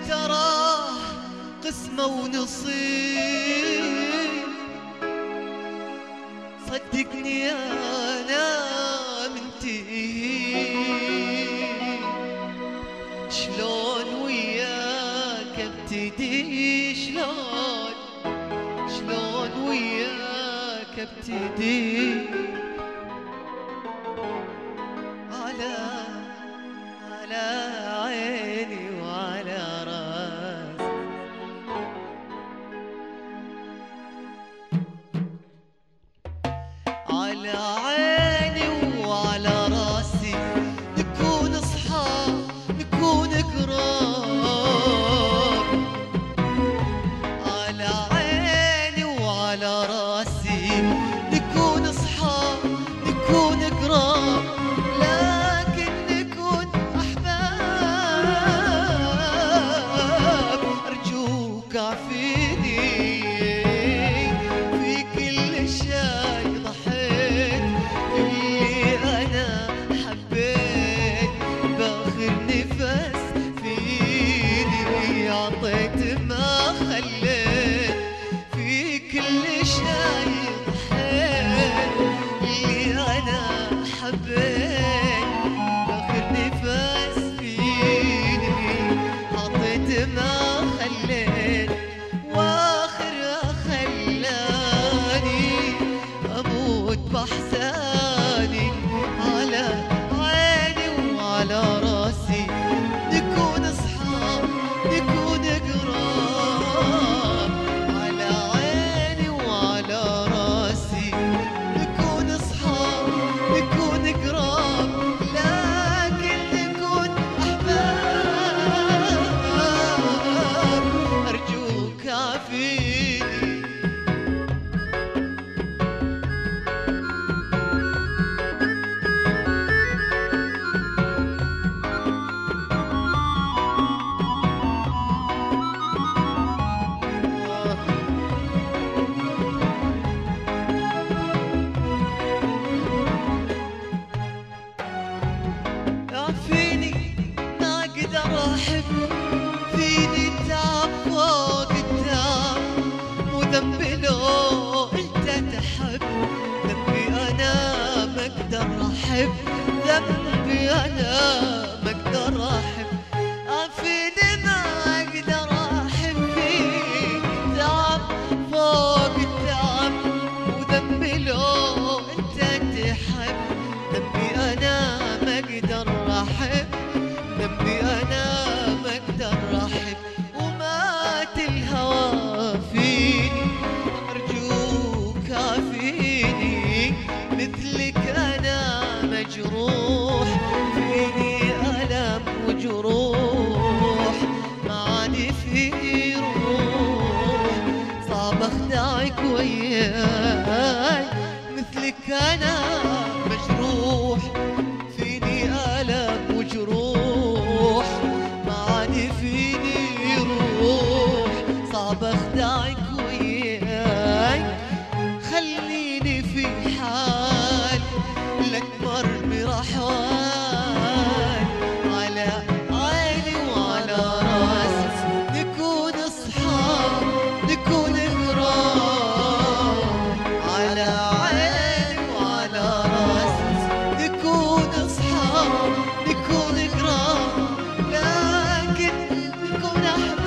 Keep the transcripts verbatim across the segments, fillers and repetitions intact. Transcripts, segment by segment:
تراه قسمة ونصيب، صدقني أنا منتهي. شلون وياك ابتدي، شلون شلون وياك ابتدي، على على عيني وعلى راسي. على عيني وعلى راسي، نكون اصحاب نكون قراب. على عيني وعلى راسي، نكون اصحاب نكون قراب، لكن نكون احباب. ارجوك اعفيني في كل شيء ضحيت، اللي انا حبيت باخر نفس فيني، عطيت ما خليت في كل شيء ضحيت، اللي انا حبيت باخر نفس فيني، عطيت ما خليت، واخر خلاني اموت باحزاني. على عيني وعلى راسي، نكون اصحاب نكون قراب. على عيني وعلى راسي، نكون اصحاب نكون قراب، لكن نكون احباب. ارجوك عافيني. عافيني ما اقدر احب، فيني تعب فوق التعب، مو ذنبي لو انت تحب، ذنبي انا ما اقدر احب، ذنبي انا ما اقدر احب. عافيني ما اقدر احب، فيني تعب فوق التعب، مو ذنبي لو انت تحب، ذنبي انا ما اقدر احب، ذنبي انا ما اقدر احب. ومات الهوى فيني، ارجوك عافيني، مثلك انا مجروح، فيني الم وجروح، ما عادي في روح، صعب اخدعك وياي، مثلك انا مجروح، فيني الم وجروح، ما عادي فيني روح، صعب اخدعك وياي. خليني في حال لك مر برحوان. على عيني وعلى راسي، نكون اصحاب نكون قراب. على عيني وعلى راسي، نكون اصحاب نكون قراب، لكن نكون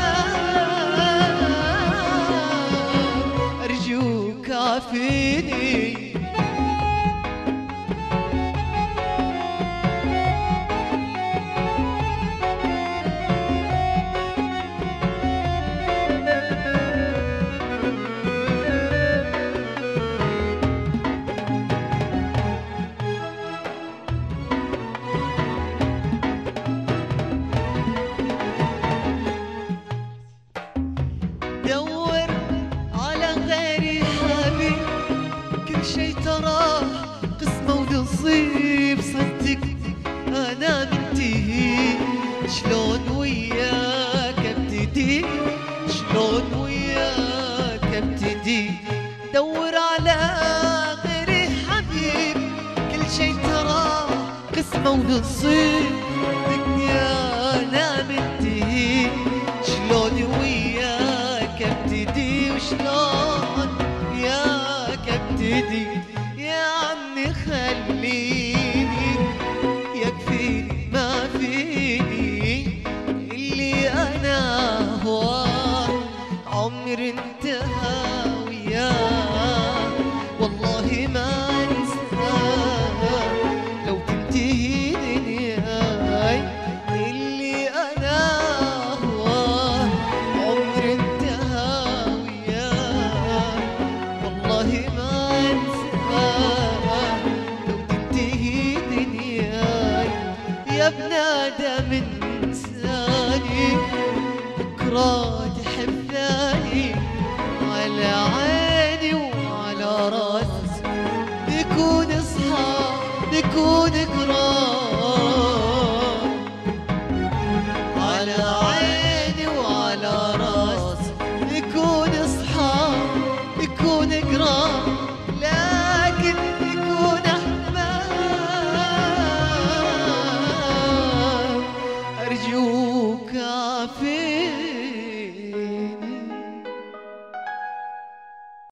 احباب. ارجوك عافيني. دور على غيري حبيب، كل شي تراه قسمة ونصيب، صدق انا منتهي. شلون وياك ابتدي، شلون وياك ابتدي، دور على غيري حبيب، كل شي تراه قسمة ونصيب، صدقني انا منتهي. يا بنادم انساني بكرة تحب ثاني على